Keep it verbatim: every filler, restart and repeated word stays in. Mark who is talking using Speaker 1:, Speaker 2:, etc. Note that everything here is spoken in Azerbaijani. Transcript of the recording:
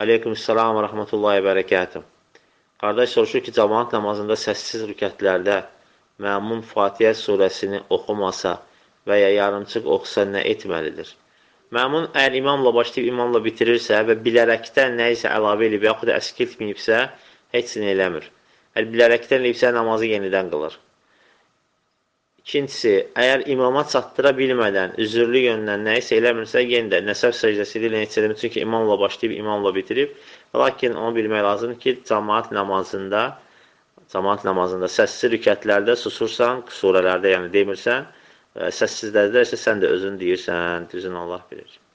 Speaker 1: Aleykümselam və rəhmətullahi və bərəkətuh. Qardaş soruşur ki, cəmaat namazında səssiz rükətlərdə məmum Fatihə surəsini oxumasa və ya yarımçıq oxusa nə etməlidir? Məmun əgər imamla başlayıb imamla bitirirsə və bilərəkdən nə isə əlavə edib, yaxud da əskiltməyibsə, heç nə eləmir. Əgər bilərəkdən eləyibsə, namazı yenidən qılır. İkincisi, əgər imama çatdıra bilmədən, üzürlü yöndən nə isə eləmirsə, yenə də nəsəb səcdəsi ilə heç eləmir. Çünki imamla başlayıb, imamla bitirib. Lakin onu bilmək lazımdır ki, cəmaat namazında, cəmaat namazında səssiz rükətlərdə susursan, surələrdə yəni demirsən, səssizlərdə isə sən də özün deyirsən, düzün Allah bilir.